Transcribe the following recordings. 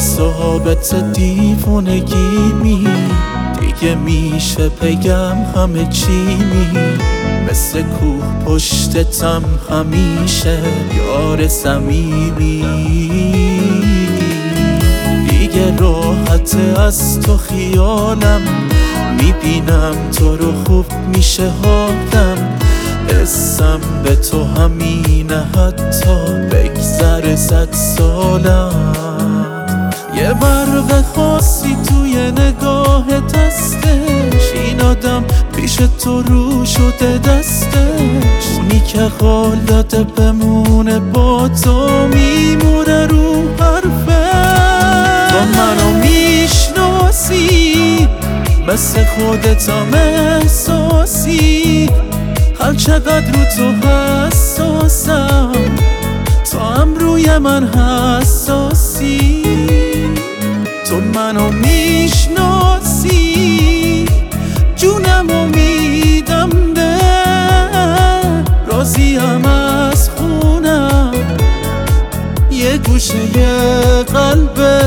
ثابت دیوونگی می دیگه میشه بگم همه چی می مثل کوه پشتتم همیشه یار صمیمی دیگه راحت از تو خیالم میبینم تو رو خوب میشه حالم اسم به تو همینه حتی بگذر 100 سالم یه برق خاصی توی نگاهت هستش این آدم پیش تو رو شده دستش اونی که قول داده بمونه با تو میمونه رو حرفه تو منو میشناسی مثل خودتم احساسی هر چقدر رو تو حساسم تو هم روی من حساسی تو منو میشناسی جونمو میدم به راضیم از خونم یه گوشه قلبه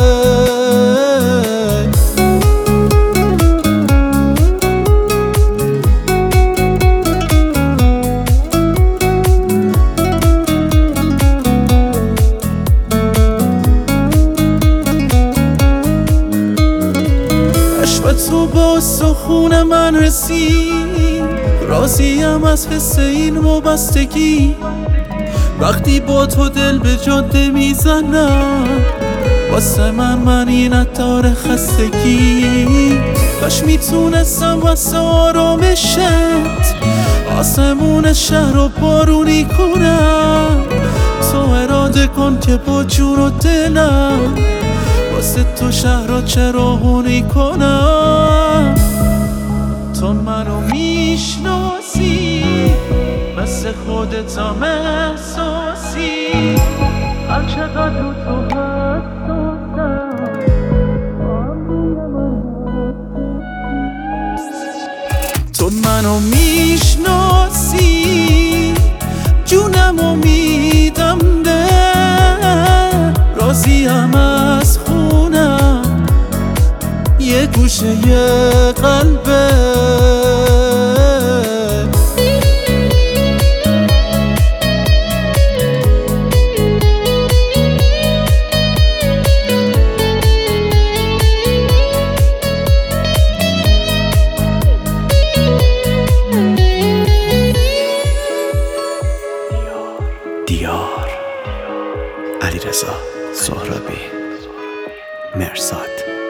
تو با سخون من رسید راضیم از حس این وابستگی وقتی با تو دل به جاده میزنم واسه من این نداره خستگی کاش میتونستم واسه آرامشت آسمون شهر رو بارونی کنم تو اراده کن که با جون و دلم واسه تو شهر رو چراغونی کنم تو منو میشناسی مثل خودتم احساسی هر چقدر رو تو حساسم تو منو میشناسی جونمو میدم به راضیم از خونم یه گوشه قلبه دیار علیرضا سهرابی مرزاد